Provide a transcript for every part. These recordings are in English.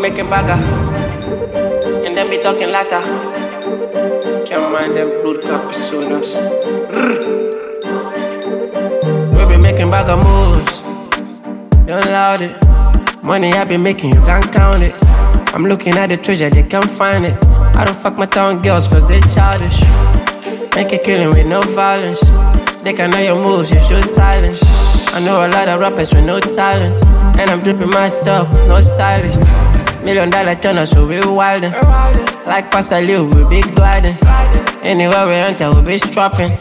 making bagger, and then be talking later. Can't mind them blood capusonas. We be making bagger moves, don't loud it. Money I be making, you can't count it. I'm looking at the treasure, they can't find it. I don't fuck my town girls cause they childish. Make a killing with no violence. They can know your moves, you show silence. I know a lot of rappers with no talent, and I'm dripping myself, no stylish. $1 million turner, so we wildin'. Like Passalio, we be gliding. Anywhere we enter, we be strapping.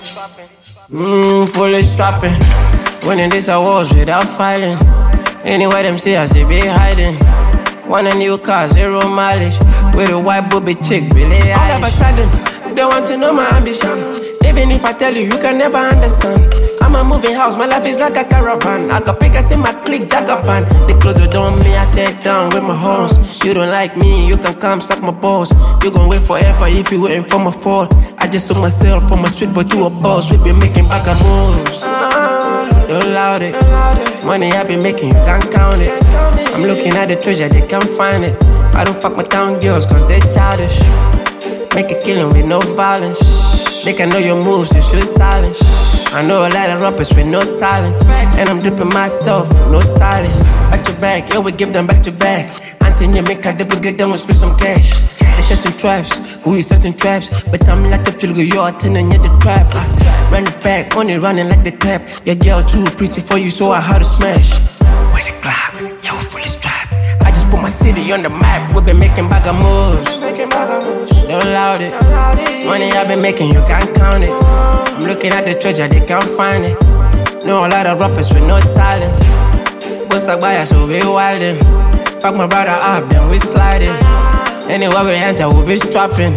Fully strapping. Winning these awards without filing. Anywhere them see us, they be hiding. Want a new car, 0 mileage. With a white booby chick, Billie Eilish. All of a sudden, they want to know my ambition. Even if I tell you, you can never understand. I'm a moving house, my life is like a caravan. I got pickers in my clique, Jagaban. The clothes you don't me, I take down with my horns. You don't like me, you can come suck my balls. You gon' wait forever if you waiting for my fall. I just took myself from my street, but you a boss. We be making bagger moves. Don't loud it. Money I be making, you can't count it. I'm looking at the treasure, they can't find it. I don't fuck my town girls cause they childish. Make a killing with no violence. They can know your moves, you should silence. I know a lot of rappers with no talent, and I'm dripping myself, no stylist. Back to back, yeah, we give them back to back. Anthony make a double get down, we split some cash. They setting traps, who is setting traps? But I'm like a pilgrim, you're attending the trap. Run it back, money running like the tap. Your girl too pretty for you, so I had to smash. With the Glock, yeah, we fully strapped. I just put my city on the map, we been making bagger moves. Don't loud it. Money I been making, you can't count it. I'm looking at the treasure, they can't find it. Know a lot of rappers with no talent. Bust like buyer, so we wildin'. Fuck my brother up, then we sliding. Anywhere we enter, we be strapping.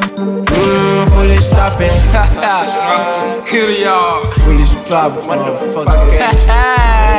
Fully strapping. Kill y'all. Fully strapped, motherfucker.